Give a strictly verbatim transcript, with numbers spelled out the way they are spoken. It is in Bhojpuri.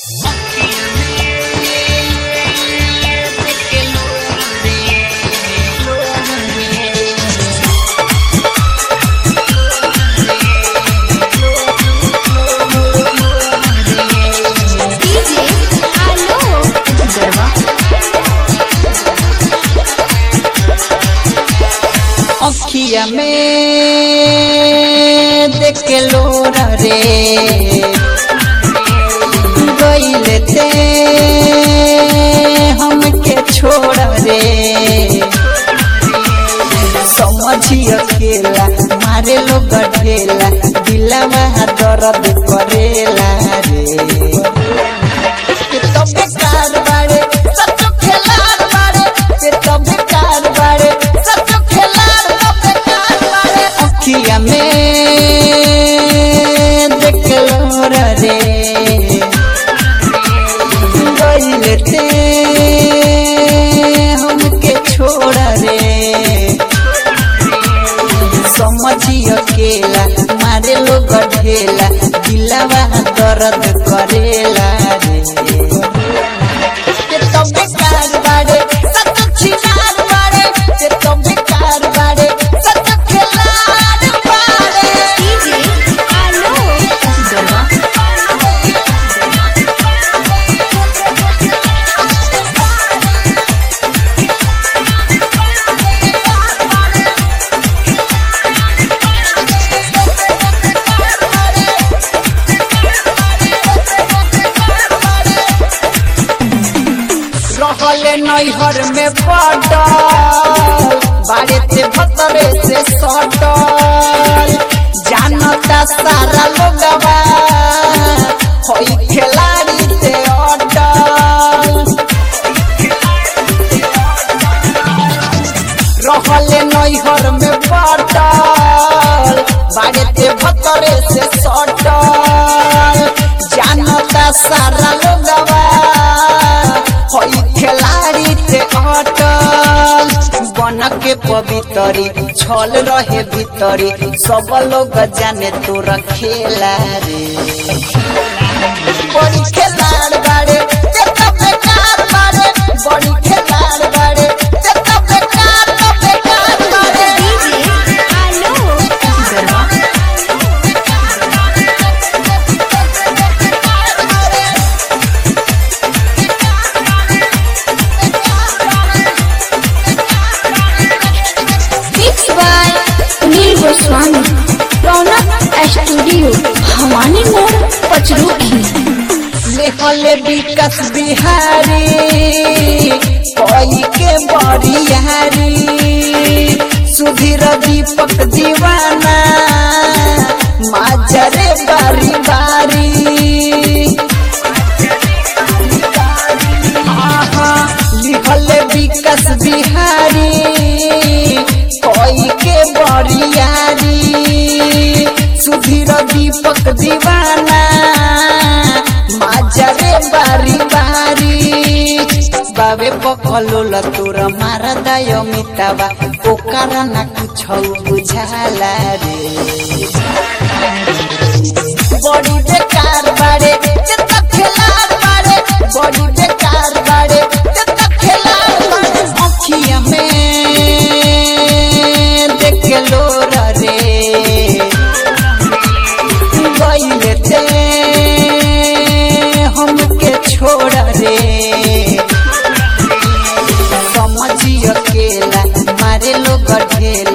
अखिया में देख के लोरा रे गईले ते हमके छोड़ रे समझी अकेला मारे लोग ढेला दिलवा दर्द करेला रे तो बेकार बाड़े सच खेलार बाड़े तो बेकार बाड़े सच खेलार बेकार बाड़े अखिया में देख लोरा रे गईले ते हमके छोड़ रे समझी अकेला मारे लोग ढेला दिलवा दर्द करेला रे तो बेकार बाड़े सच छिनार बाड़े तो बेकार बाड़े सच खेलार बाड़े डीजे आलोक गरबा रहले नैहर में पटल बाड़े से भतरे से सटल जानता सारा लोगवा होई खिलाड़ी से अटल रहले नैहर में पटल बाड़े से भतरे से सटल जानता सारा लोगवा होई खिलाड़ी से अटल बन के पवितरी छल रहे भीतरी सब लोग जाने तोरा खेला रे बड़ी खेलाड़ बाड़े ते तो बेकार बाड़े बड़ी खेलाड़ बाड़े ते तो बेकार तो बेकार बाड़े DJ Alok garba mix by Sunil Goswami Raunak studio Bhavani मोड़ पचरुखी लेहले विकास बिहारी कोई के बरियारी सुधीर दीपक दीवाना माजरे बारी बारी आहा लिहले विकास बिहारी कोई के बरियारी सुधीर दीपक दीवाना माजरे बारी बारी बाबे पकलो ल तोरा मारा दाय मितावा ओकर ना कुछ बुझाला रे बड़ी बेकार बाड़े चित्त खेलार बाड़े बड़ी बेकार बाड़े चित्त खेलार बाड़े अखिया में देख लोरा रे गईले ते हमके छोड़ रे समझी अकेला मारे लोग ढेला